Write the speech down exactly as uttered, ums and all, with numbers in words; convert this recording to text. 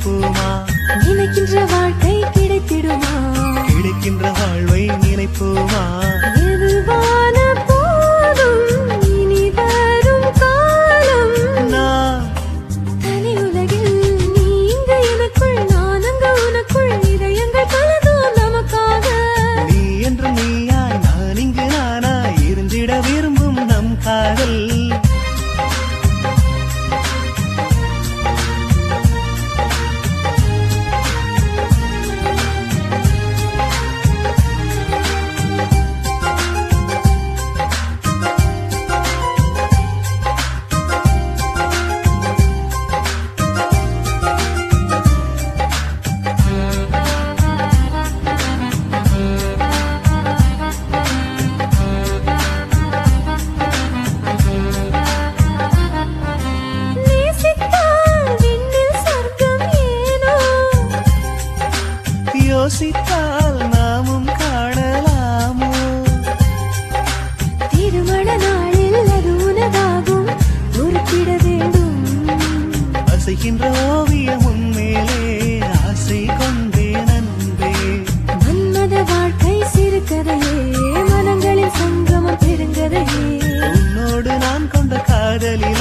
நினைப்போமா? நினைக்கின்ற வாழ்க்கை கிடைத்திடுமா? கிடைக்கின்ற வாழ்வை நினைப்போமா? எதுவான போதும் இனி வரும் காலம் நான் தனி உலகில் நீ இங்கு எனக்குள் நான் அங்கு உனக்குள் இதயங்கள் பலதும் நமக்காக நீ என்று நீயாய் நான் இங்கு நானாய் இருந்திட விரும்பும் நம் காதல் யோசித்தால் நாமும் காணலாமோ? திருமண நாளில் அது உனதாகும் பொறுப்பிட வேண்டும். அசைகின்ற ஓவியம் உன்மேலே ஆசை கொண்டேன் அன்பே. மன்மத வாழ்க்கை சிறுகதையே மனங்களில் சங்கமம் பெருங்கதையே. உன்னோடு நான் கொண்ட காதலில்